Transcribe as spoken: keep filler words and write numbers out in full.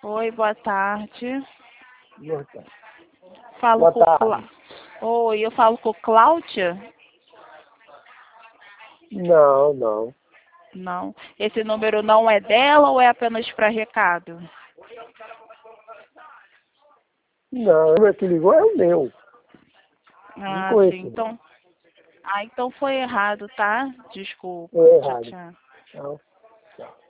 Oi, boa tarde. Boa tarde. Falo Boa com tarde. Clá... Oi, eu falo com Cláudia? Não, não. Não. Esse número não é dela ou é apenas para recado? Não, o número que ligou é o meu. Não Ah, conheço. sim. Então, ah, então foi errado, tá? Desculpa. É Tchau, errado. tchau. Tchau. Tchau.